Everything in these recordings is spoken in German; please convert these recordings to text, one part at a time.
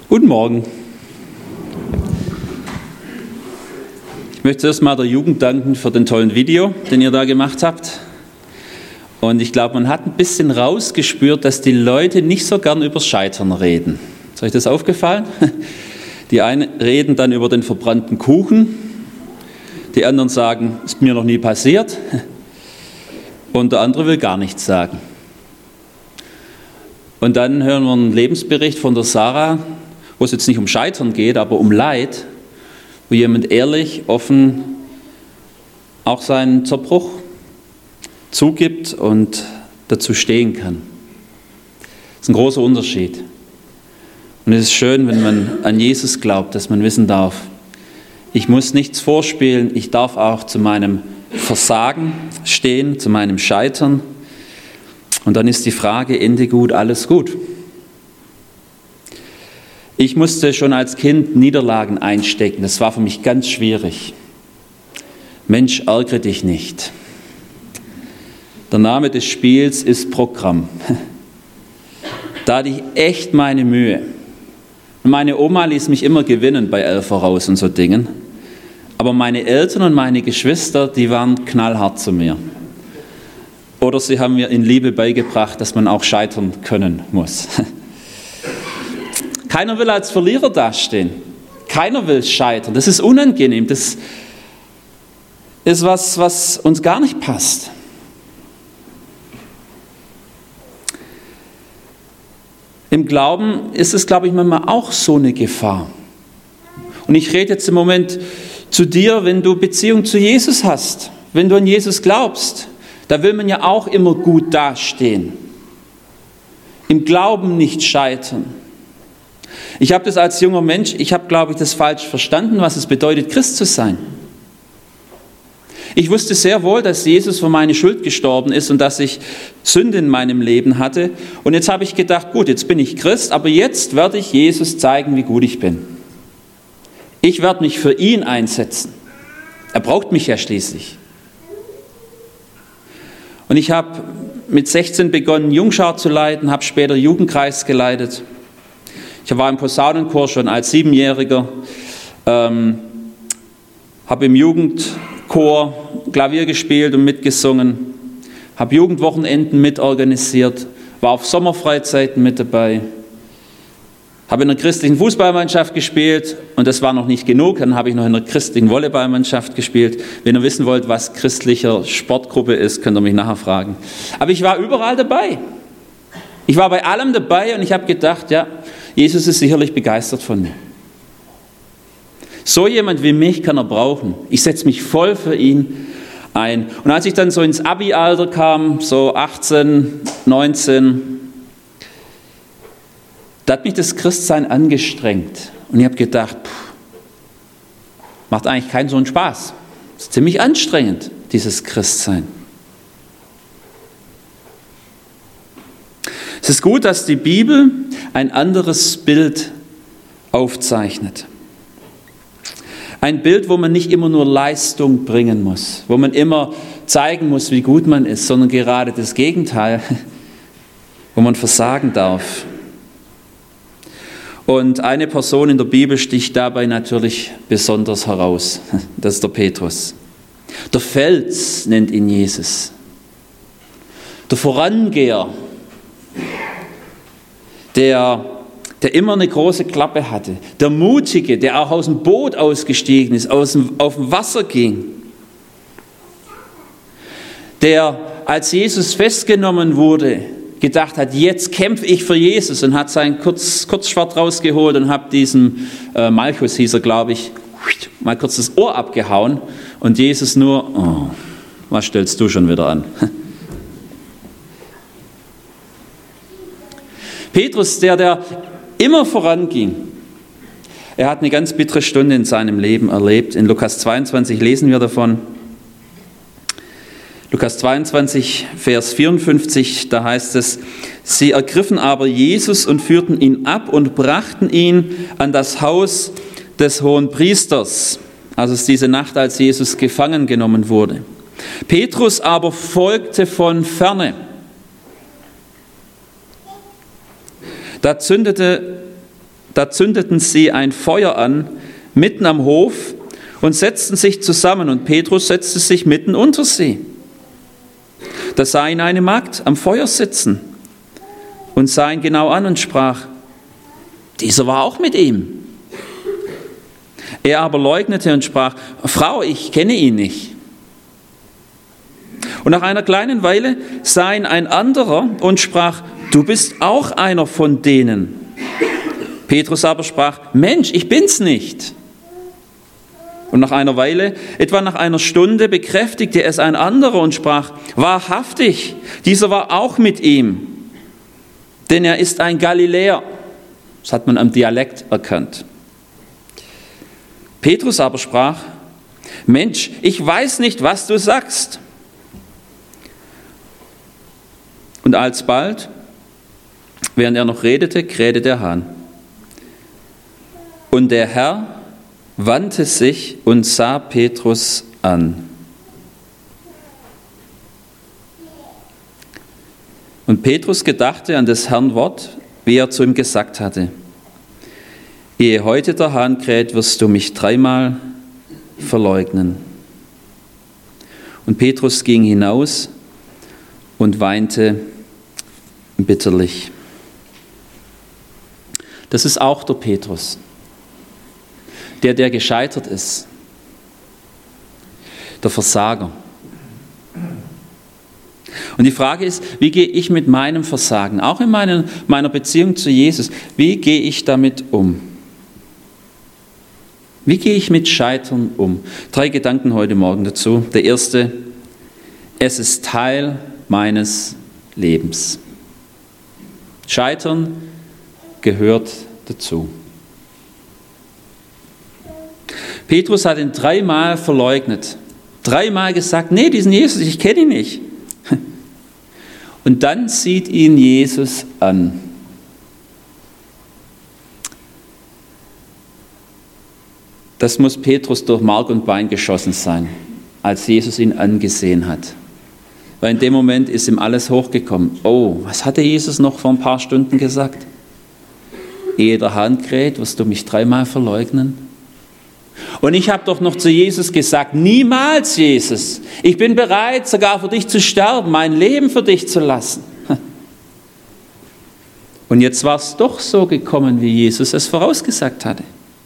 Guten Morgen. Ich möchte zuerst mal der Jugend danken für den tollen Video, den ihr da gemacht habt. Und ich glaube, man hat ein bisschen rausgespürt, dass die Leute nicht so gern übers Scheitern reden. Ist euch das aufgefallen? Die einen reden dann über den verbrannten Kuchen, die anderen sagen, ist mir noch nie passiert. Und der andere will gar nichts sagen. Und dann hören wir einen Lebensbericht von der Sarah, wo es jetzt nicht um Scheitern geht, aber um Leid, wo jemand ehrlich, offen auch seinen Zerbruch zugibt und dazu stehen kann. Das ist ein großer Unterschied. Und es ist schön, wenn man an Jesus glaubt, dass man wissen darf, ich muss nichts vorspielen, ich darf auch zu meinem Versagen stehen, zu meinem Scheitern. Und dann ist die Frage, Ende gut, alles gut. Ich musste schon als Kind Niederlagen einstecken. Das war für mich ganz schwierig. Mensch, ärgere dich nicht. Der Name des Spiels ist Programm. Da hatte ich echt meine Mühe. Und meine Oma ließ mich immer gewinnen bei 11 voraus und so Dingen. Aber meine Eltern und meine Geschwister, die waren knallhart zu mir. Oder sie haben mir in Liebe beigebracht, dass man auch scheitern können muss. Keiner will als Verlierer dastehen. Keiner will scheitern. Das ist unangenehm. Das ist was uns gar nicht passt. Im Glauben ist es, glaube ich, manchmal auch so eine Gefahr. Und ich rede jetzt im Moment zu dir, wenn du Beziehung zu Jesus hast, wenn du an Jesus glaubst, da will man ja auch immer gut dastehen. Im Glauben nicht scheitern. Ich habe das als junger Mensch, ich habe, glaube ich, das falsch verstanden, was es bedeutet, Christ zu sein. Ich wusste sehr wohl, dass Jesus für meine Schuld gestorben ist und dass ich Sünde in meinem Leben hatte. Und jetzt habe ich gedacht, gut, jetzt bin ich Christ, aber jetzt werde ich Jesus zeigen, wie gut ich bin. Ich werde mich für ihn einsetzen. Er braucht mich ja schließlich. Und ich habe mit 16 begonnen, Jungschar zu leiten, habe später Jugendkreis geleitet. Ich war im Posaunenchor schon als 7-Jähriger, habe im Jugendchor Klavier gespielt und mitgesungen, habe Jugendwochenenden mitorganisiert, war auf Sommerfreizeiten mit dabei, habe in einer christlichen Fußballmannschaft gespielt und das war noch nicht genug, dann habe ich noch in einer christlichen Volleyballmannschaft gespielt. Wenn ihr wissen wollt, was christliche Sportgruppe ist, könnt ihr mich nachher fragen. Aber ich war überall dabei. Ich war bei allem dabei und ich habe gedacht, ja, Jesus ist sicherlich begeistert von mir. So jemand wie mich kann er brauchen. Ich setze mich voll für ihn ein. Und als ich dann so ins Abi-Alter kam, so 18, 19, da hat mich das Christsein angestrengt. Und ich habe gedacht, macht eigentlich keinen so einen Spaß. Das ist ziemlich anstrengend, dieses Christsein. Es ist gut, dass die Bibel ein anderes Bild aufzeichnet. Ein Bild, wo man nicht immer nur Leistung bringen muss, wo man immer zeigen muss, wie gut man ist, sondern gerade das Gegenteil, wo man versagen darf. Und eine Person in der Bibel sticht dabei natürlich besonders heraus. Das ist der Petrus. Der Fels nennt ihn Jesus. Der Vorangeher, der immer eine große Klappe hatte. Der Mutige, der auch aus dem Boot ausgestiegen ist, auf dem Wasser ging. Der, als Jesus festgenommen wurde, gedacht hat, jetzt kämpfe ich für Jesus und hat sein Kurzschwert rausgeholt und hat diesem Malchus, hieß er, glaube ich, mal kurz das Ohr abgehauen und Jesus nur, oh, was stellst du schon wieder an? Petrus, der immer voranging, er hat eine ganz bittere Stunde in seinem Leben erlebt. In Lukas 22 lesen wir davon. Lukas 22, Vers 54, da heißt es, sie ergriffen aber Jesus und führten ihn ab und brachten ihn an das Haus des Hohenpriesters. Also es ist diese Nacht, als Jesus gefangen genommen wurde. Petrus aber folgte von ferne. Da Da zündeten sie ein Feuer an, mitten am Hof, und setzten sich zusammen, und Petrus setzte sich mitten unter sie. Da sah ihn eine Magd am Feuer sitzen und sah ihn genau an und sprach: Dieser war auch mit ihm. Er aber leugnete und sprach: Frau, ich kenne ihn nicht. Und nach einer kleinen Weile sah ihn ein anderer und sprach: Du bist auch einer von denen. Petrus aber sprach: Mensch, ich bin's nicht. Und nach einer Weile, etwa nach einer Stunde, bekräftigte es ein anderer und sprach: Wahrhaftig, dieser war auch mit ihm, denn er ist ein Galiläer. Das hat man am Dialekt erkannt. Petrus aber sprach: Mensch, ich weiß nicht, was du sagst. Und alsbald, während er noch redete, krähte der Hahn. Und der Herr wandte sich und sah Petrus an. Und Petrus gedachte an des Herrn Wort, wie er zu ihm gesagt hatte: Ehe heute der Hahn kräht, wirst du mich 3-mal verleugnen. Und Petrus ging hinaus und weinte bitterlich. Das ist auch der Petrus, der gescheitert ist, der Versager. Und die Frage ist, wie gehe ich mit meinem Versagen, auch in meiner Beziehung zu Jesus, wie gehe ich damit um? Wie gehe ich mit Scheitern um? 3 Gedanken heute Morgen dazu. Der erste: Es ist Teil meines Lebens. Scheitern gehört dazu. Petrus hat ihn 3-mal verleugnet. 3-mal gesagt: Nee, diesen Jesus, ich kenne ihn nicht. Und dann sieht ihn Jesus an. Das muss Petrus durch Mark und Bein geschossen sein, als Jesus ihn angesehen hat. Weil in dem Moment ist ihm alles hochgekommen. Oh, was hatte Jesus noch vor ein paar Stunden gesagt? Ehe der Hahn kräht, wirst du mich 3-mal verleugnen? Und ich habe doch noch zu Jesus gesagt: Niemals, Jesus, ich bin bereit, sogar für dich zu sterben, mein Leben für dich zu lassen. Und jetzt war es doch so gekommen, wie Jesus es vorausgesagt hatte.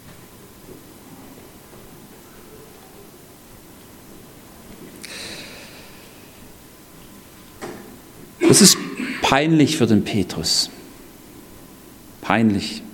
Das ist peinlich für den Petrus. Peinlich.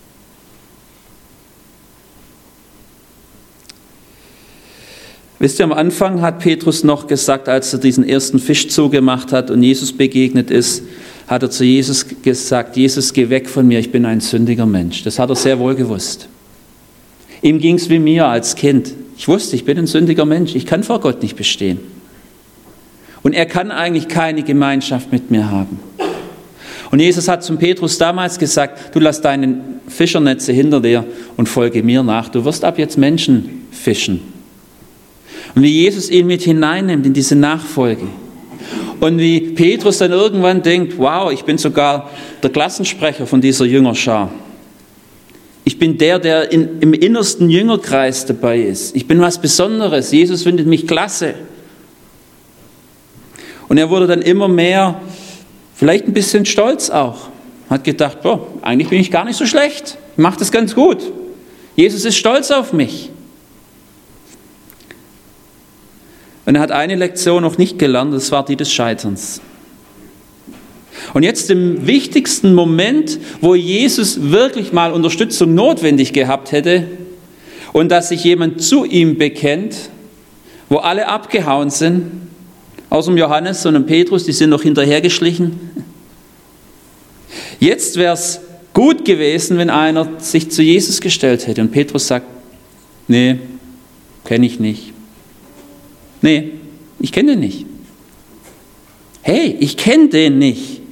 Wisst ihr, am Anfang hat Petrus noch gesagt, als er diesen ersten Fisch zugemacht hat und Jesus begegnet ist, hat er zu Jesus gesagt: Jesus, geh weg von mir, ich bin ein sündiger Mensch. Das hat er sehr wohl gewusst. Ihm ging es wie mir als Kind. Ich wusste, ich bin ein sündiger Mensch, ich kann vor Gott nicht bestehen. Und er kann eigentlich keine Gemeinschaft mit mir haben. Und Jesus hat zum Petrus damals gesagt: Du lass deine Fischernetze hinter dir und folge mir nach. Du wirst ab jetzt Menschen fischen. Und wie Jesus ihn mit hineinnimmt in diese Nachfolge. Und wie Petrus dann irgendwann denkt: Wow, ich bin sogar der Klassensprecher von dieser Jüngerschar. Ich bin der im innersten Jüngerkreis dabei ist. Ich bin was Besonderes. Jesus findet mich klasse. Und er wurde dann immer mehr, vielleicht ein bisschen stolz auch. Hat gedacht: Boah, eigentlich bin ich gar nicht so schlecht. Ich mache das ganz gut. Jesus ist stolz auf mich. Und er hat eine Lektion noch nicht gelernt, das war die des Scheiterns. Und jetzt im wichtigsten Moment, wo Jesus wirklich mal Unterstützung notwendig gehabt hätte und dass sich jemand zu ihm bekennt, wo alle abgehauen sind, außer dem Johannes und dem Petrus, die sind noch hinterhergeschlichen. Jetzt wäre es gut gewesen, wenn einer sich zu Jesus gestellt hätte und Petrus sagt: Nee, kenne ich nicht. Nee, ich kenne den nicht. Hey, ich kenne den nicht.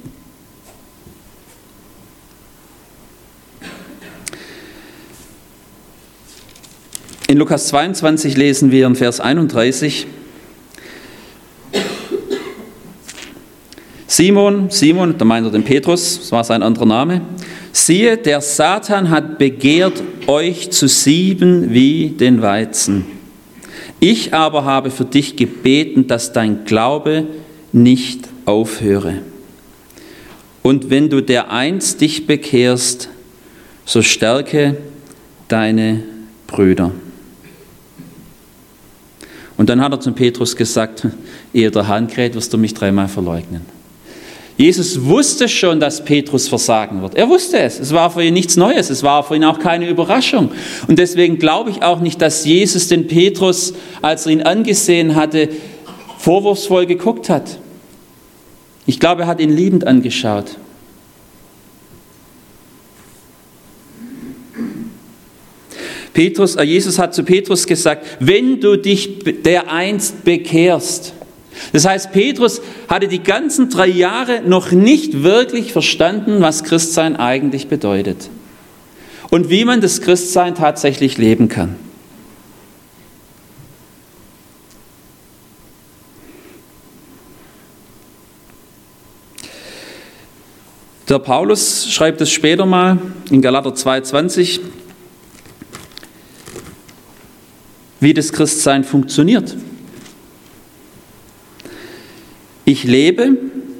In Lukas 22 lesen wir in Vers 31: Simon, da meint er den Petrus, das war sein anderer Name, Siehe, der Satan hat begehrt, euch zu sieben wie den Weizen. Ich aber habe für dich gebeten, dass dein Glaube nicht aufhöre. Und wenn du dereinst dich bekehrst, so stärke deine Brüder. Und dann hat er zum Petrus gesagt, ehe der Hahn kräht, wirst du mich 3-mal verleugnen. Jesus wusste schon, dass Petrus versagen wird. Er wusste es. Es war für ihn nichts Neues. Es war für ihn auch keine Überraschung. Und deswegen glaube ich auch nicht, dass Jesus den Petrus, als er ihn angesehen hatte, vorwurfsvoll geguckt hat. Ich glaube, er hat ihn liebend angeschaut. Jesus hat zu Petrus gesagt, wenn du dich dereinst bekehrst. Das heißt, Petrus hatte die ganzen 3 Jahre noch nicht wirklich verstanden, was Christsein eigentlich bedeutet und wie man das Christsein tatsächlich leben kann. Der Paulus schreibt es später mal in Galater 2,20, wie das Christsein funktioniert. Ich lebe,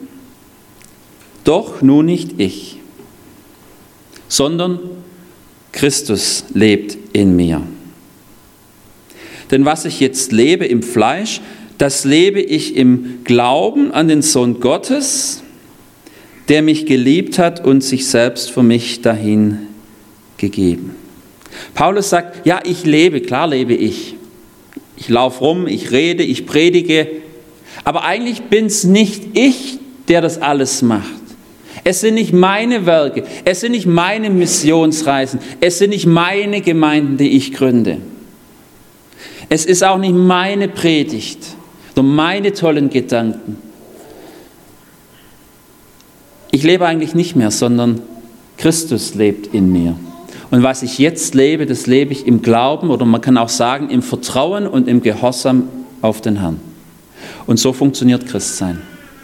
doch nun nicht ich, sondern Christus lebt in mir. Denn was ich jetzt lebe im Fleisch, das lebe ich im Glauben an den Sohn Gottes, der mich geliebt hat und sich selbst für mich dahin gegeben. Paulus sagt, ja, ich lebe, klar lebe ich. Ich laufe rum, ich rede, ich predige, aber eigentlich bin es nicht ich, der das alles macht. Es sind nicht meine Werke, es sind nicht meine Missionsreisen, es sind nicht meine Gemeinden, die ich gründe. Es ist auch nicht meine Predigt oder meine tollen Gedanken. Ich lebe eigentlich nicht mehr, sondern Christus lebt in mir. Und was ich jetzt lebe, das lebe ich im Glauben oder man kann auch sagen im Vertrauen und im Gehorsam auf den Herrn. Und so funktioniert Christsein.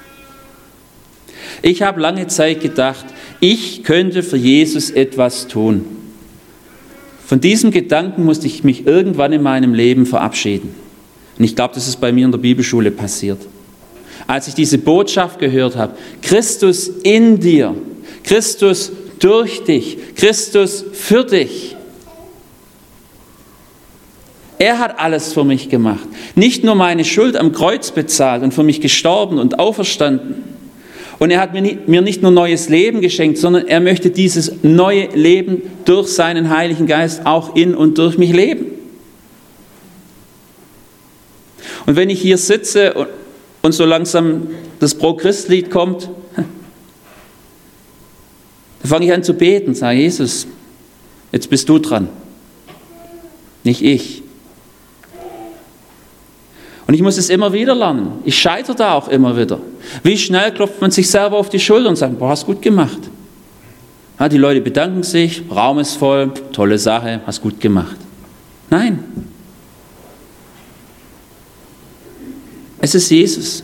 Ich habe lange Zeit gedacht, ich könnte für Jesus etwas tun. Von diesem Gedanken musste ich mich irgendwann in meinem Leben verabschieden. Und ich glaube, das ist bei mir in der Bibelschule passiert. Als ich diese Botschaft gehört habe, Christus in dir, Christus durch dich, Christus für dich. Er hat alles für mich gemacht. Nicht nur meine Schuld am Kreuz bezahlt und für mich gestorben und auferstanden. Und er hat mir nicht nur neues Leben geschenkt, sondern er möchte dieses neue Leben durch seinen Heiligen Geist auch in und durch mich leben. Und wenn ich hier sitze und so langsam das Pro-Christ-Lied kommt, dann fange ich an zu beten, sage Jesus, jetzt bist du dran, nicht ich. Und ich muss es immer wieder lernen. Ich scheitere da auch immer wieder. Wie schnell klopft man sich selber auf die Schulter und sagt, boah, hast gut gemacht. Ja, die Leute bedanken sich, Raum ist voll, tolle Sache, hast gut gemacht. Nein. Es ist Jesus.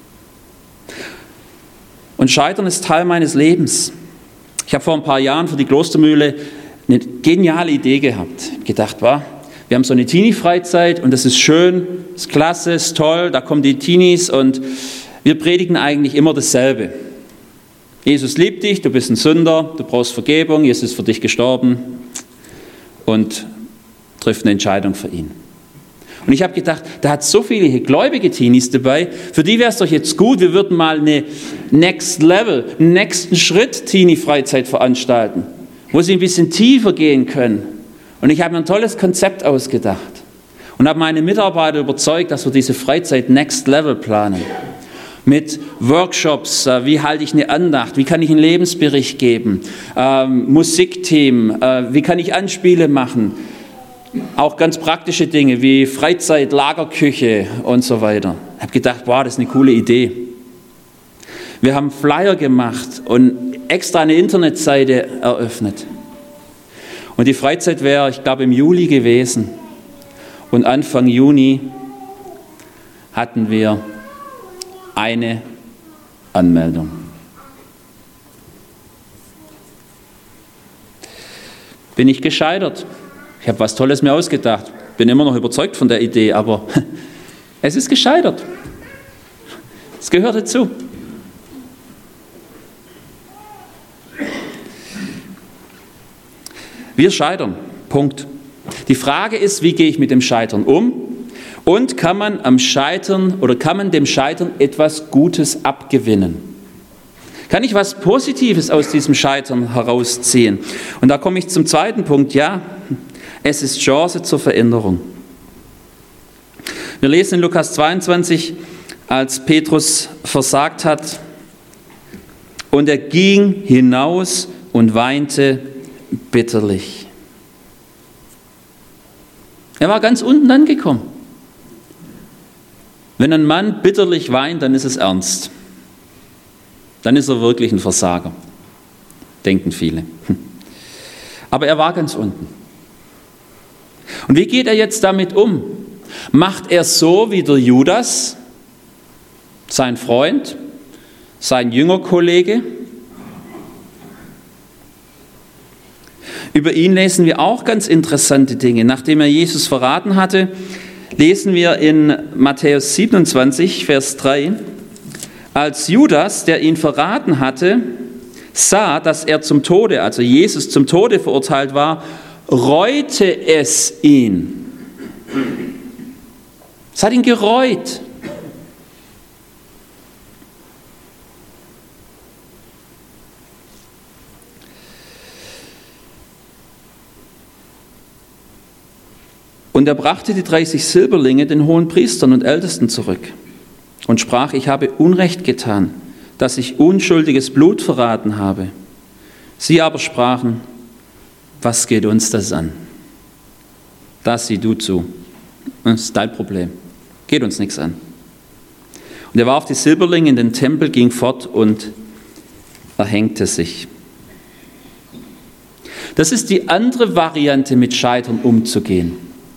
Und Scheitern ist Teil meines Lebens. Ich habe vor ein paar Jahren für die Klostermühle eine geniale Idee gehabt. Gedacht, wir haben so eine Teenie-Freizeit und das ist schön, ist klasse, ist toll, da kommen die Teenies und wir predigen eigentlich immer dasselbe. Jesus liebt dich, du bist ein Sünder, du brauchst Vergebung, Jesus ist für dich gestorben und trifft eine Entscheidung für ihn. Und ich habe gedacht, da hat so viele gläubige Teenies dabei, für die wäre es doch jetzt gut, wir würden mal eine Next Level, einen nächsten Schritt Teenie-Freizeit veranstalten, wo sie ein bisschen tiefer gehen können. Und ich habe mir ein tolles Konzept ausgedacht und habe meine Mitarbeiter überzeugt, dass wir diese Freizeit Next Level planen. Mit Workshops, wie halte ich eine Andacht, wie kann ich einen Lebensbericht geben, Musikthemen, wie kann ich Anspiele machen, auch ganz praktische Dinge wie Freizeit, Lagerküche und so weiter. Ich habe gedacht, das ist eine coole Idee. Wir haben Flyer gemacht und extra eine Internetseite eröffnet. Und die Freizeit wäre, ich glaube, im Juli gewesen. Und Anfang Juni hatten wir eine Anmeldung. bin ich gescheitert. Ich habe was Tolles mir ausgedacht. Bin immer noch überzeugt von der Idee, aber es ist gescheitert. Es gehört dazu. Wir scheitern. Punkt. Die Frage ist, wie gehe ich mit dem Scheitern um? Und kann man dem Scheitern etwas Gutes abgewinnen? Kann ich was Positives aus diesem Scheitern herausziehen? Und da komme ich zum zweiten Punkt. Ja, es ist Chance zur Veränderung. Wir lesen in Lukas 22, als Petrus versagt hat, und er ging hinaus und weinte bitterlich. Er war ganz unten angekommen. Wenn ein Mann bitterlich weint, dann ist es ernst. Dann ist er wirklich ein Versager, denken viele. Aber er war ganz unten. Und wie geht er jetzt damit um? Macht er so wie der Judas, sein Freund, sein Jüngerkollege? Über ihn lesen wir auch ganz interessante Dinge. Nachdem er Jesus verraten hatte, lesen wir in Matthäus 27, Vers 3, als Judas, der ihn verraten hatte, sah, dass er zum Tode, also Jesus zum Tode verurteilt war, reute es ihn. Es hat ihn gereut. Und er brachte die 30 Silberlinge den Hohenpriestern und Ältesten zurück und sprach, ich habe Unrecht getan, dass ich unschuldiges Blut verraten habe. Sie aber sprachen, was geht uns das an? Das sieh du zu. Das ist dein Problem. Geht uns nichts an. Und er warf die Silberlinge in den Tempel, ging fort und erhängte sich. Das ist die andere Variante, mit Scheitern umzugehen.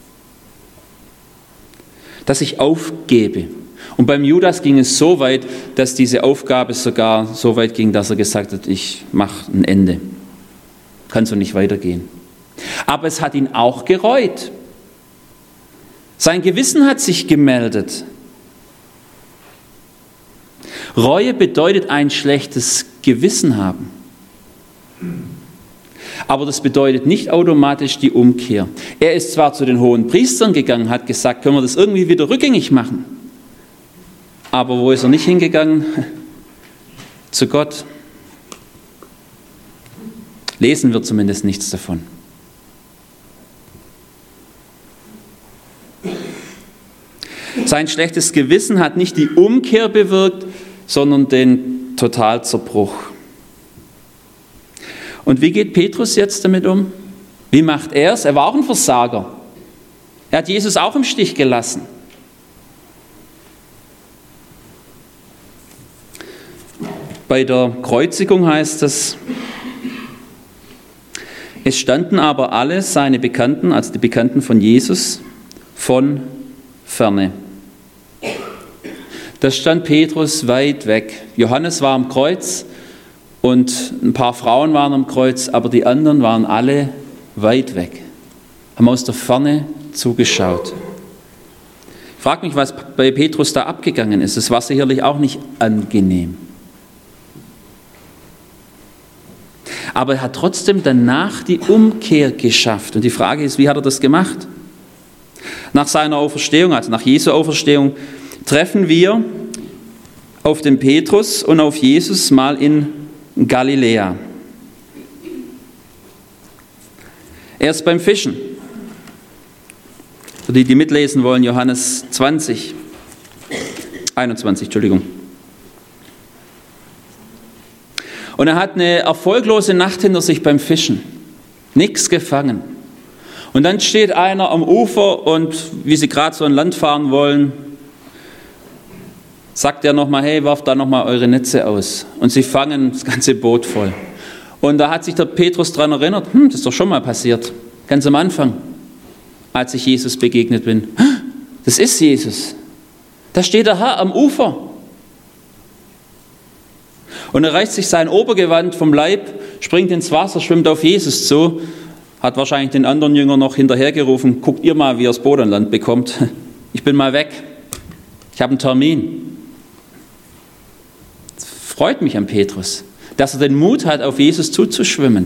Dass ich aufgebe. Und beim Judas ging es so weit, dass diese Aufgabe sogar so weit ging, dass er gesagt hat, ich mache ein Ende. Kann so nicht weitergehen. Aber es hat ihn auch gereut. Sein Gewissen hat sich gemeldet. Reue bedeutet ein schlechtes Gewissen haben. Aber das bedeutet nicht automatisch die Umkehr. Er ist zwar zu den hohen Priestern gegangen, hat gesagt, können wir das irgendwie wieder rückgängig machen. Aber wo ist er nicht hingegangen? Zu Gott. Lesen wir zumindest nichts davon. Sein schlechtes Gewissen hat nicht die Umkehr bewirkt, sondern den Totalzerbruch. Und wie geht Petrus jetzt damit um? Wie macht er es? Er war auch ein Versager. Er hat Jesus auch im Stich gelassen. Bei der Kreuzigung heißt es standen aber alle seine Bekannten, also die Bekannten von Jesus, von ferne. Da stand Petrus weit weg. Johannes war am Kreuz und ein paar Frauen waren am Kreuz, aber die anderen waren alle weit weg, haben aus der Ferne zugeschaut. Ich frage mich, was bei Petrus da abgegangen ist. Es war sicherlich auch nicht angenehm. Aber er hat trotzdem danach die Umkehr geschafft. Und die Frage ist, wie hat er das gemacht? Nach seiner Auferstehung, also nach Jesu Auferstehung, treffen wir auf den Petrus und auf Jesus mal in Galiläa. Er ist beim Fischen. Für die, die mitlesen wollen, Johannes 21. Und er hat eine erfolglose Nacht hinter sich beim Fischen. Nichts gefangen. Und dann steht einer am Ufer und wie sie gerade so an Land fahren wollen, sagt er nochmal, hey, werft da nochmal eure Netze aus. Und sie fangen das ganze Boot voll. Und da hat sich der Petrus daran erinnert, das ist doch schon mal passiert. Ganz am Anfang, als ich Jesus begegnet bin. Das ist Jesus. Da steht der Herr am Ufer. Und er reißt sich sein Obergewand vom Leib, springt ins Wasser, schwimmt auf Jesus zu, hat wahrscheinlich den anderen Jüngern noch hinterhergerufen, guckt ihr mal, wie ihr das Boot an Land bekommt. Ich bin mal weg. Ich habe einen Termin. Das freut mich an Petrus, dass er den Mut hat, auf Jesus zuzuschwimmen.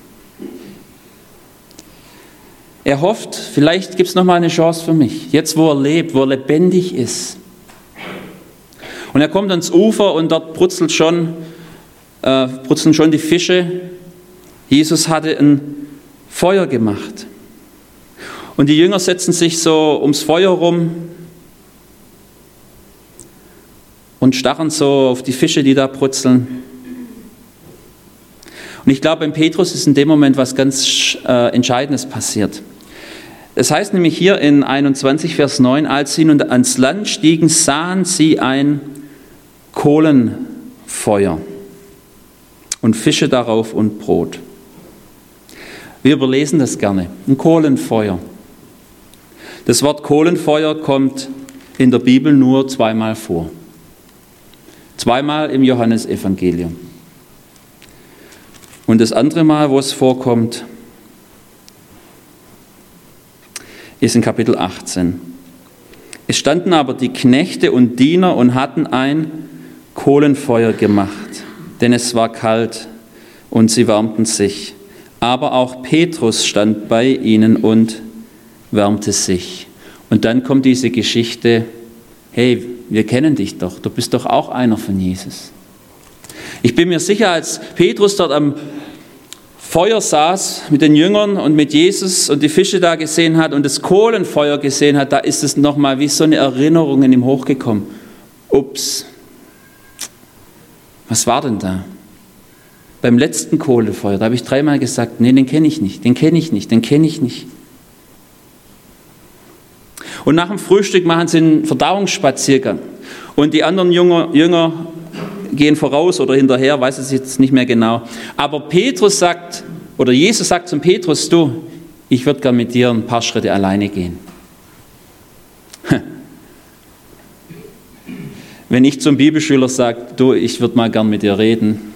Er hofft, vielleicht gibt es noch mal eine Chance für mich, jetzt wo er lebt, wo er lebendig ist. Und er kommt ans Ufer und dort brutzeln schon die Fische. Jesus hatte ein Feuer gemacht. Und die Jünger setzen sich so ums Feuer rum und starren so auf die Fische, die da brutzeln. Und ich glaube, beim Petrus ist in dem Moment was ganz Entscheidendes passiert. Es heißt nämlich hier in 21, Vers 9, als sie nun ans Land stiegen, sahen sie ein Kohlenfeuer und Fische darauf und Brot. Wir überlesen das gerne. Ein Kohlenfeuer. Das Wort Kohlenfeuer kommt in der Bibel nur zweimal vor. Zweimal im Johannesevangelium. Und das andere Mal, wo es vorkommt, ist in Kapitel 18. Es standen aber die Knechte und Diener und hatten ein Kohlenfeuer gemacht, denn es war kalt und sie wärmten sich. Aber auch Petrus stand bei ihnen und wärmte sich. Und dann kommt diese Geschichte, hey, wir kennen dich doch, du bist doch auch einer von Jesus. Ich bin mir sicher, als Petrus dort am Feuer saß mit den Jüngern und mit Jesus und die Fische da gesehen hat und das Kohlenfeuer gesehen hat, da ist es nochmal wie so eine Erinnerung in ihm hochgekommen. Ups, was war denn da? Beim letzten Kohlenfeuer, da habe ich 3-mal gesagt, nee, den kenne ich nicht, den kenne ich nicht, den kenne ich nicht. Und nach dem Frühstück machen sie einen Verdauungsspaziergang und die anderen Jünger gehen voraus oder hinterher, weiß es jetzt nicht mehr genau. Aber Petrus sagt, oder Jesus sagt zum Petrus, du, ich würde gern mit dir ein paar Schritte alleine gehen. Wenn ich zum Bibelschüler sage, du, ich würde mal gern mit dir reden,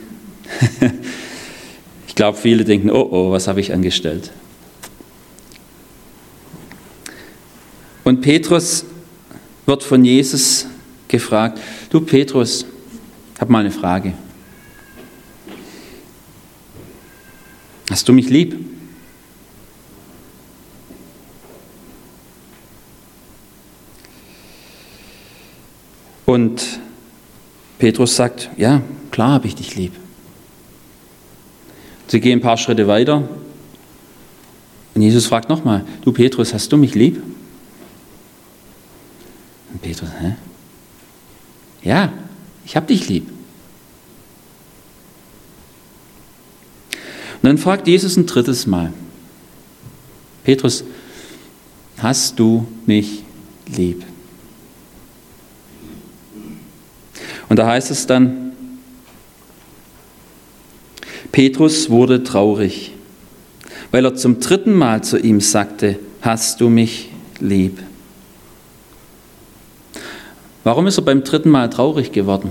ich glaube, viele denken, oh, was habe ich angestellt? Und Petrus wird von Jesus gefragt, du Petrus, ich habe mal eine Frage. Hast du mich lieb? Und Petrus sagt, ja, klar habe ich dich lieb. Sie gehen ein paar Schritte weiter und Jesus fragt nochmal, du Petrus, hast du mich lieb? Und Petrus, hä? Ja, ich habe dich lieb. Und dann fragt Jesus ein 3. Mal, Petrus, hast du mich lieb? Und da heißt es dann, Petrus wurde traurig, weil er zum 3. Mal zu ihm sagte, hast du mich lieb? Warum ist er beim 3. Mal traurig geworden?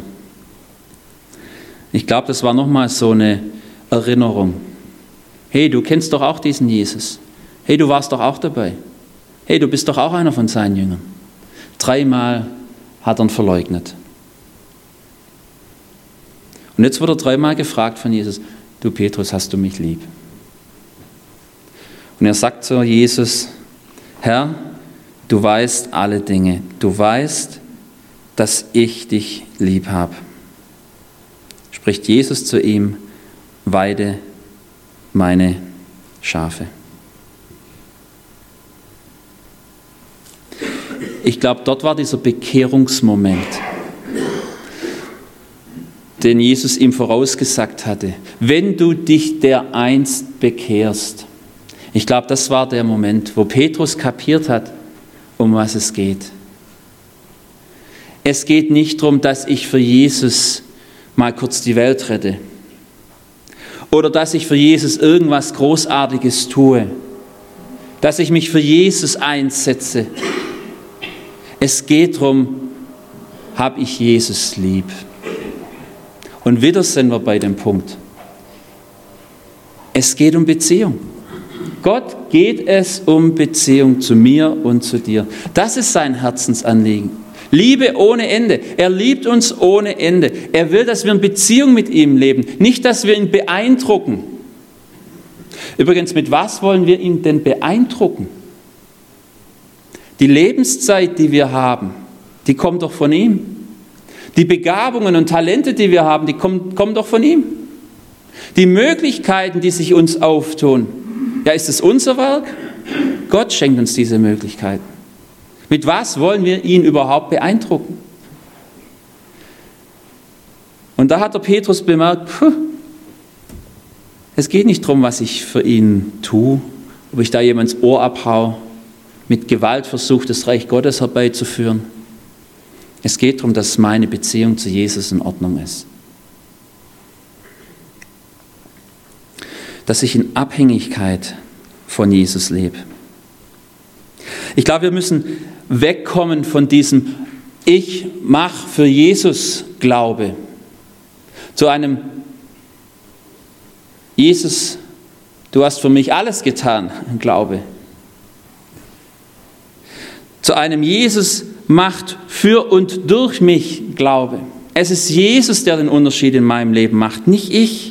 Ich glaube, das war nochmal so eine Erinnerung. Hey, du kennst doch auch diesen Jesus. Hey, du warst doch auch dabei. Hey, du bist doch auch einer von seinen Jüngern. 3 Mal hat er ihn verleugnet. Und jetzt wird er 3 Mal gefragt von Jesus, du Petrus, hast du mich lieb? Und er sagt zu Jesus, Herr, du weißt alle Dinge. Du weißt, dass ich dich lieb habe. Spricht Jesus zu ihm, weide meine Schafe. Ich glaube, dort war dieser Bekehrungsmoment, den Jesus ihm vorausgesagt hatte. Wenn du dich dereinst bekehrst. Ich glaube, das war der Moment, wo Petrus kapiert hat, um was es geht. Es geht nicht darum, dass ich für Jesus mal kurz die Welt rette oder dass ich für Jesus irgendwas Großartiges tue, dass ich mich für Jesus einsetze. Es geht darum, habe ich Jesus lieb? Und wieder sind wir bei dem Punkt. Es geht um Beziehung. Gott geht es um Beziehung zu mir und zu dir. Das ist sein Herzensanliegen. Liebe ohne Ende. Er liebt uns ohne Ende. Er will, dass wir in Beziehung mit ihm leben. Nicht, dass wir ihn beeindrucken. Übrigens, mit was wollen wir ihn denn beeindrucken? Die Lebenszeit, die wir haben, die kommt doch von ihm. Die Begabungen und Talente, die wir haben, die kommen doch von ihm. Die Möglichkeiten, die sich uns auftun, ja, ist es unser Werk? Gott schenkt uns diese Möglichkeiten. Mit was wollen wir ihn überhaupt beeindrucken? Und da hat der Petrus bemerkt, es geht nicht darum, was ich für ihn tue, ob ich da jemands Ohr abhau, mit Gewalt versuche, das Reich Gottes herbeizuführen. Es geht darum, dass meine Beziehung zu Jesus in Ordnung ist. Dass ich in Abhängigkeit von Jesus lebe. Ich glaube, wir müssen wegkommen von diesem Ich mache für Jesus Glaube zu einem Jesus, du hast für mich alles getan, Glaube. Zu einem Jesus macht für und durch mich Glaube. Es ist Jesus, der den Unterschied in meinem Leben macht, nicht ich.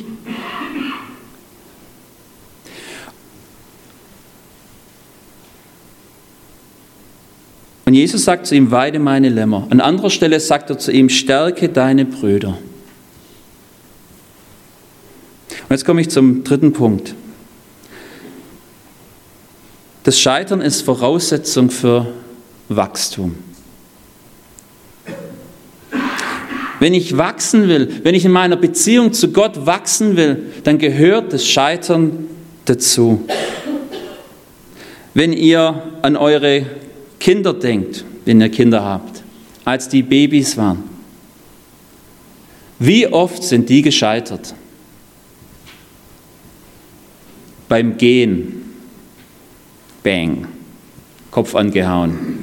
Und Jesus sagt zu ihm, weide meine Lämmer. An anderer Stelle sagt er zu ihm, stärke deine Brüder. Und jetzt komme ich zum dritten Punkt. Das Scheitern ist Voraussetzung für Wachstum. Wenn ich wachsen will, wenn ich in meiner Beziehung zu Gott wachsen will, dann gehört das Scheitern dazu. Wenn ihr an eure Kinder denkt, wenn ihr Kinder habt, als die Babys waren, wie oft sind die gescheitert? Beim Gehen, bang, Kopf angehauen,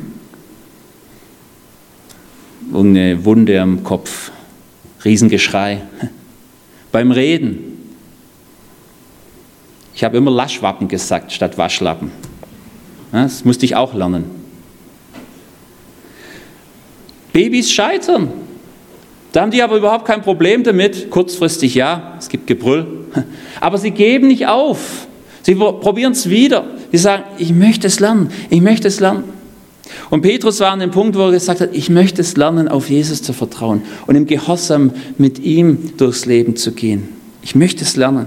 irgendeine Wunde am Kopf, Riesengeschrei. Beim Reden, ich habe immer Laschwappen gesagt statt Waschlappen. Das musste ich auch lernen. Babys scheitern. Da haben die aber überhaupt kein Problem damit. Kurzfristig ja, es gibt Gebrüll. Aber sie geben nicht auf. Sie probieren es wieder. Sie sagen, ich möchte es lernen, ich möchte es lernen. Und Petrus war an dem Punkt, wo er gesagt hat, ich möchte es lernen, auf Jesus zu vertrauen und im Gehorsam mit ihm durchs Leben zu gehen. Ich möchte es lernen.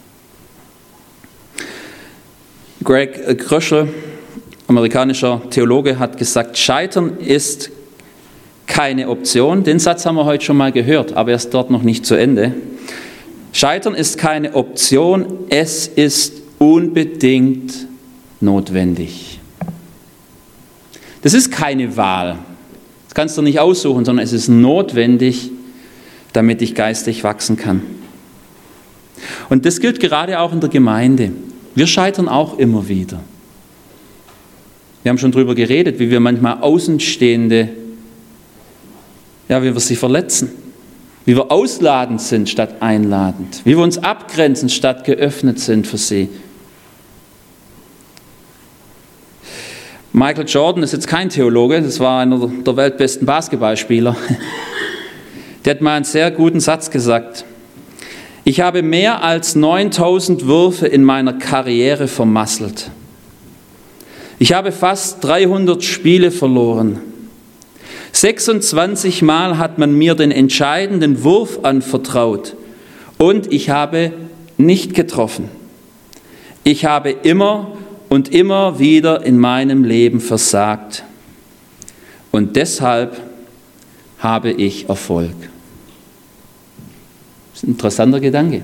Greg Kröschel, amerikanischer Theologe, hat gesagt, Scheitern ist keine Option. Den Satz haben wir heute schon mal gehört, aber er ist dort noch nicht zu Ende. Scheitern ist keine Option, es ist unbedingt notwendig. Das ist keine Wahl. Das kannst du nicht aussuchen, sondern es ist notwendig, damit ich geistlich wachsen kann. Und das gilt gerade auch in der Gemeinde. Wir scheitern auch immer wieder. Wir haben schon darüber geredet, wie wir manchmal Außenstehende, wie wir sie verletzen, wie wir ausladend sind statt einladend, wie wir uns abgrenzen statt geöffnet sind für sie. Michael Jordan ist jetzt kein Theologe, das war einer der weltbesten Basketballspieler. Der hat mal einen sehr guten Satz gesagt. Ich habe mehr als 9000 Würfe in meiner Karriere vermasselt. Ich habe fast 300 Spiele verloren. 26 Mal hat man mir den entscheidenden Wurf anvertraut und ich habe nicht getroffen. Ich habe immer und immer wieder in meinem Leben versagt und deshalb habe ich Erfolg. Das ist ein interessanter Gedanke.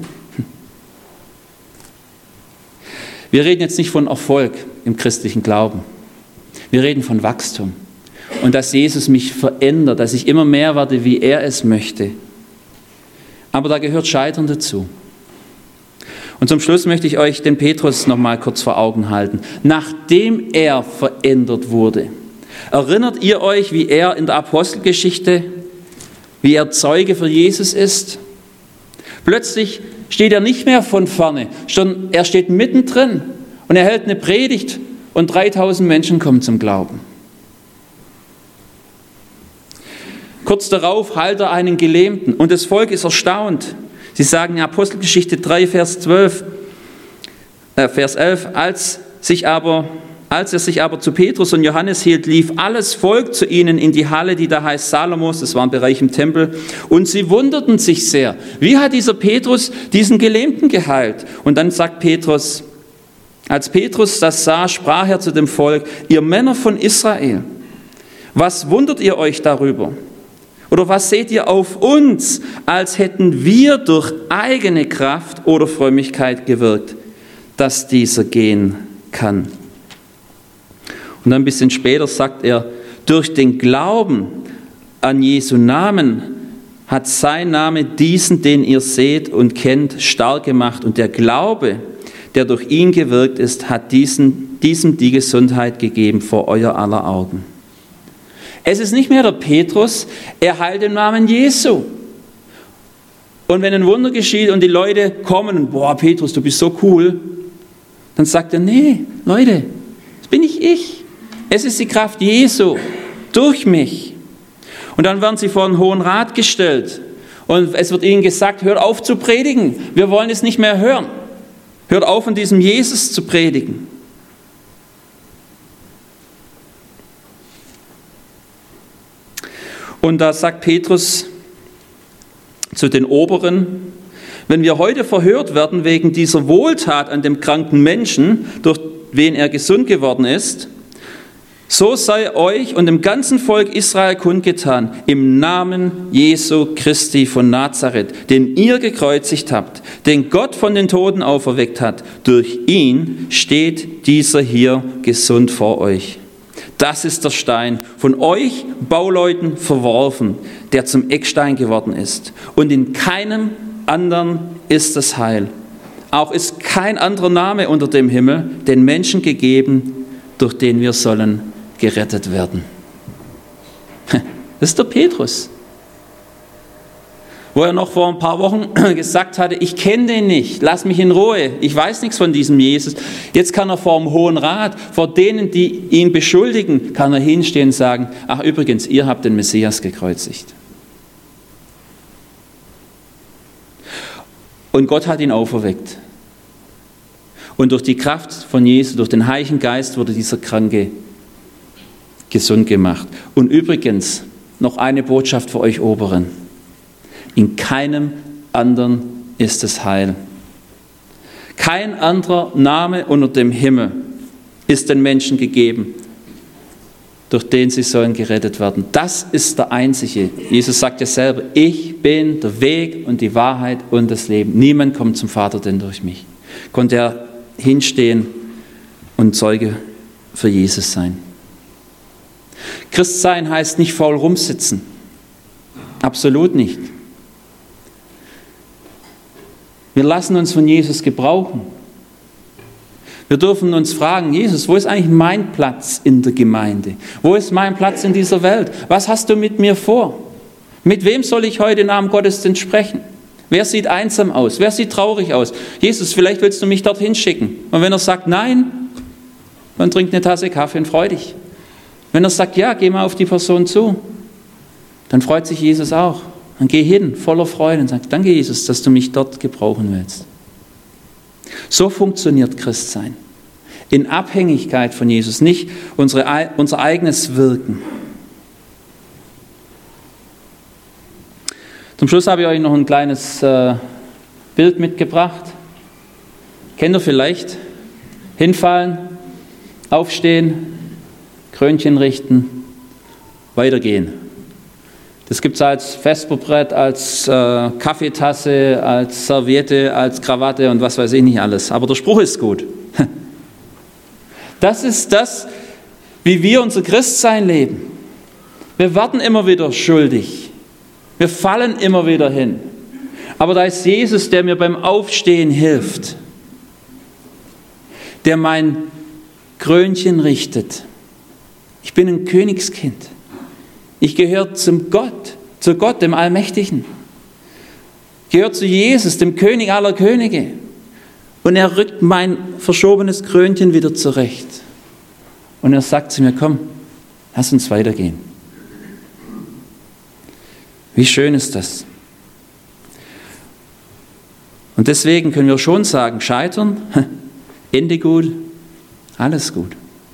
Wir reden jetzt nicht von Erfolg im christlichen Glauben. Wir reden von Wachstum. Und dass Jesus mich verändert, dass ich immer mehr werde, wie er es möchte. Aber da gehört Scheitern dazu. Und zum Schluss möchte ich euch den Petrus noch mal kurz vor Augen halten. Nachdem er verändert wurde, erinnert ihr euch, wie er in der Apostelgeschichte, wie er Zeuge für Jesus ist? Plötzlich steht er nicht mehr von vorne, sondern er steht mittendrin Und er hält eine Predigt und 3000 Menschen kommen zum Glauben. Kurz darauf heilt er einen Gelähmten und das Volk ist erstaunt. Sie sagen in Apostelgeschichte 3, Vers 11, als er sich aber zu Petrus und Johannes hielt, lief alles Volk zu ihnen in die Halle, die da heißt Salomos, das war ein Bereich im Tempel, und sie wunderten sich sehr. Wie hat dieser Petrus diesen Gelähmten geheilt? Und dann sagt Petrus, als Petrus das sah, sprach er zu dem Volk, ihr Männer von Israel, was wundert ihr euch darüber? Oder was seht ihr auf uns, als hätten wir durch eigene Kraft oder Frömmigkeit gewirkt, dass dieser gehen kann? Und dann ein bisschen später sagt er, durch den Glauben an Jesu Namen hat sein Name diesen, den ihr seht und kennt, stark gemacht. Und der Glaube, der durch ihn gewirkt ist, hat diesem die Gesundheit gegeben vor euer aller Augen. Es ist nicht mehr der Petrus, er heilt im Namen Jesu. Und wenn ein Wunder geschieht und die Leute kommen und, boah, Petrus, du bist so cool, dann sagt er, nee, Leute, das bin nicht ich. Es ist die Kraft Jesu durch mich. Und dann werden sie vor den Hohen Rat gestellt und es wird ihnen gesagt, hört auf zu predigen, wir wollen es nicht mehr hören. Hört auf, von diesem Jesus zu predigen. Und da sagt Petrus zu den Oberen, wenn wir heute verhört werden wegen dieser Wohltat an dem kranken Menschen, durch wen er gesund geworden ist, so sei euch und dem ganzen Volk Israel kundgetan, im Namen Jesu Christi von Nazareth, den ihr gekreuzigt habt, den Gott von den Toten auferweckt hat. Durch ihn steht dieser hier gesund vor euch. Das ist der Stein, von euch Bauleuten verworfen, der zum Eckstein geworden ist. Und in keinem anderen ist das Heil. Auch ist kein anderer Name unter dem Himmel den Menschen gegeben, durch den wir sollen gerettet werden. Das ist der Petrus. Wo er noch vor ein paar Wochen gesagt hatte, ich kenne den nicht, lass mich in Ruhe, ich weiß nichts von diesem Jesus. Jetzt kann er vor dem Hohen Rat, vor denen, die ihn beschuldigen, kann er hinstehen und sagen, ach übrigens, ihr habt den Messias gekreuzigt. Und Gott hat ihn auferweckt. Und durch die Kraft von Jesus, durch den Heiligen Geist wurde dieser Kranke gesund gemacht. Und übrigens, noch eine Botschaft für euch Oberen. In keinem anderen ist es Heil. Kein anderer Name unter dem Himmel ist den Menschen gegeben, durch den sie sollen gerettet werden. Das ist der einzige. Jesus sagt ja selber, ich bin der Weg und die Wahrheit und das Leben. Niemand kommt zum Vater denn durch mich. Konnte er hinstehen und Zeuge für Jesus sein. Christsein heißt nicht faul rumsitzen. Absolut nicht. Wir lassen uns von Jesus gebrauchen. Wir dürfen uns fragen, Jesus, wo ist eigentlich mein Platz in der Gemeinde? Wo ist mein Platz in dieser Welt? Was hast du mit mir vor? Mit wem soll ich heute nach dem Gottesdienst sprechen? Wer sieht einsam aus? Wer sieht traurig aus? Jesus, vielleicht willst du mich dorthin schicken. Und wenn er sagt nein, dann trink eine Tasse Kaffee und freu dich. Wenn er sagt ja, geh mal auf die Person zu, dann freut sich Jesus auch. Dann geh hin, voller Freude und sag, danke Jesus, dass du mich dort gebrauchen willst. So funktioniert Christsein. In Abhängigkeit von Jesus, nicht unser eigenes Wirken. Zum Schluss habe ich euch noch ein kleines Bild mitgebracht. Kennt ihr vielleicht? Hinfallen, aufstehen, Krönchen richten, weitergehen. Das gibt es als Vesperbrett, als Kaffeetasse, als Serviette, als Krawatte und was weiß ich nicht alles. Aber der Spruch ist gut. Das ist das, wie wir unser Christsein leben. Wir werden immer wieder schuldig. Wir fallen immer wieder hin. Aber da ist Jesus, der mir beim Aufstehen hilft. Der mein Krönchen richtet. Ich bin ein Königskind. Ich gehöre zu Gott, dem Allmächtigen. Ich gehöre zu Jesus, dem König aller Könige. Und er rückt mein verschobenes Krönchen wieder zurecht. Und er sagt zu mir, komm, lass uns weitergehen. Wie schön ist das? Und deswegen können wir schon sagen, scheitern, Ende gut, alles gut.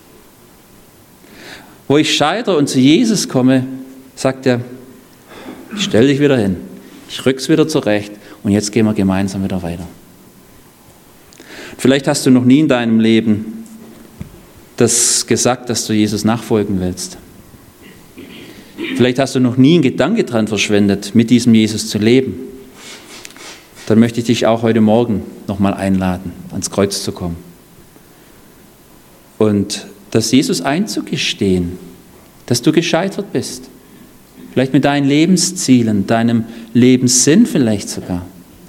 Wo ich scheitere und zu Jesus komme, sagt er, ich stell dich wieder hin, ich rück's wieder zurecht und jetzt gehen wir gemeinsam wieder weiter. Vielleicht hast du noch nie in deinem Leben das gesagt, dass du Jesus nachfolgen willst. Vielleicht hast du noch nie einen Gedanke dran verschwendet, mit diesem Jesus zu leben. Dann möchte ich dich auch heute Morgen nochmal einladen, ans Kreuz zu kommen. Und das Jesus einzugestehen, dass du gescheitert bist. Vielleicht mit deinen Lebenszielen, deinem Lebenssinn vielleicht sogar.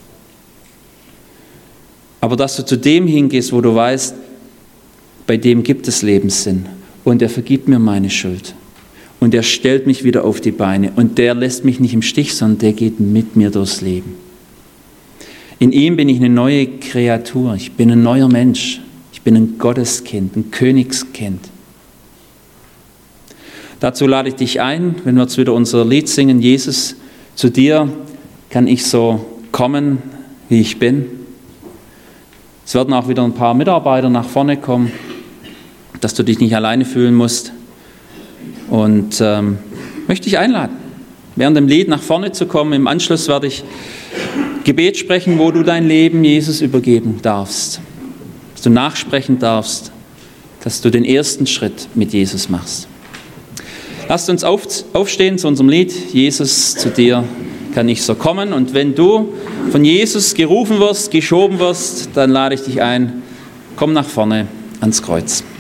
Aber dass du zu dem hingehst, wo du weißt, bei dem gibt es Lebenssinn. Und er vergibt mir meine Schuld. Und er stellt mich wieder auf die Beine. Und der lässt mich nicht im Stich, sondern der geht mit mir durchs Leben. In ihm bin ich eine neue Kreatur. Ich bin ein neuer Mensch. Ich bin ein Gotteskind, ein Königskind. Dazu lade ich dich ein, wenn wir jetzt wieder unser Lied singen, Jesus, zu dir kann ich so kommen, wie ich bin. Es werden auch wieder ein paar Mitarbeiter nach vorne kommen, dass du dich nicht alleine fühlen musst. Und möchte dich einladen, während dem Lied nach vorne zu kommen. Im Anschluss werde ich Gebet sprechen, wo du dein Leben Jesus übergeben darfst. Dass du nachsprechen darfst, dass du den ersten Schritt mit Jesus machst. Lasst uns aufstehen zu unserem Lied, Jesus, zu dir kann ich so kommen. Und wenn du von Jesus gerufen wirst, geschoben wirst, dann lade ich dich ein, komm nach vorne ans Kreuz.